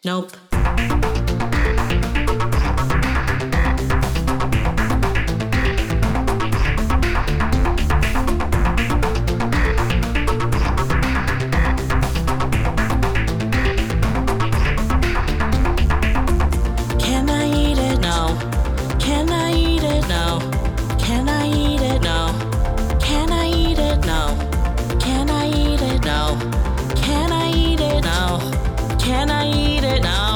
Nope. Can I eat it? No. Can I eat it? No. Can I eat it? No. Can I eat it? No. Can I eat it? No. Can I eat it? No. Can I eat it? No.